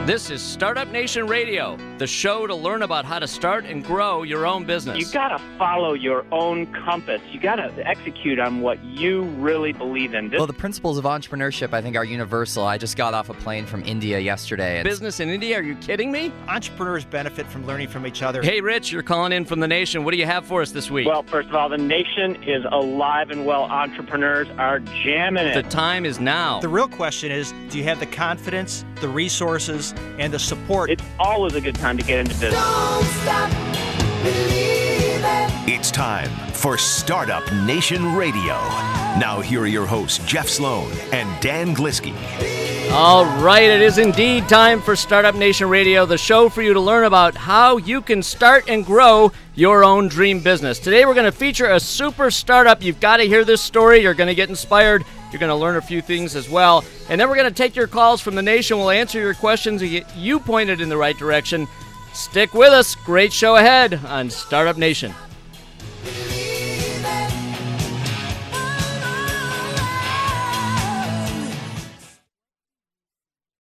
This is Startup Nation Radio, the show to learn about how to start and grow your own business. You got to follow your own compass. You got to execute on what you really believe in. Well, the principles of entrepreneurship, I think, are universal. I just got off a plane from India yesterday. Business in India? Are you kidding me? Entrepreneurs benefit from learning from each other. Hey, Rich, you're calling in from the Nation. What do you have for us this week? Well, first of all, the Nation is alive and well. Entrepreneurs are jamming it. The time is now. The real question is, do you have the confidence, the resources, and the support? It's always a good time to get into business. Don't stop believing. It's time for Startup Nation Radio. Now here are your hosts, Jeff Sloan and Dan Glisky. All right, it is indeed time for Startup Nation Radio, the show for you to learn about how you can start and grow your own dream business. Today we're going to feature a super startup. You've got to hear this story. You're going to get inspired. You're going to learn a few things as well. And then we're going to take your calls from the Nation. We'll answer your questions and get you pointed in the right direction. Stick with us. Great show ahead on Startup Nation.